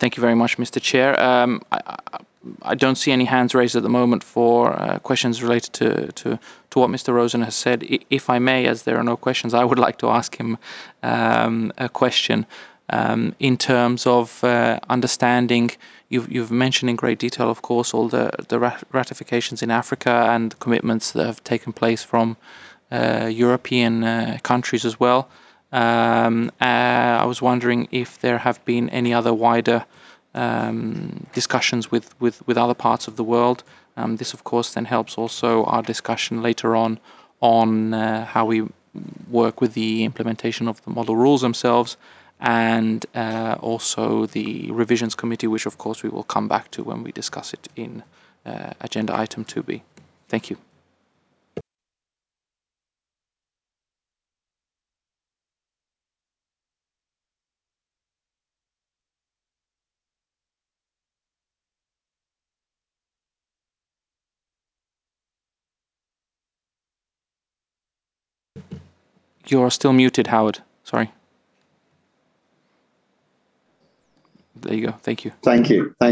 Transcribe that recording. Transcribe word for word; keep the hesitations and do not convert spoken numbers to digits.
Thank you very much, Mister Chair. Um, I, I, I don't see any hands raised at the moment for uh, questions related to, to, to what Mister Rosen has said. I, if I may, as there are no questions, I would like to ask him um, a question um, in terms of uh, understanding. You've, you've mentioned in great detail, of course, all the, the ratifications in Africa and commitments that have taken place from uh, European uh, countries as well. Um, uh, I was wondering if there have been any other wider um, discussions with, with, with other parts of the world. Um, this, of course, then helps also our discussion later on on uh, how we work with the implementation of the model rules themselves, and uh, also the revisions committee, which, of course, we will come back to when we discuss it in uh, agenda item two B. Thank you. You're still muted, Howard. Sorry. There you go. Thank you. Thank you. Thank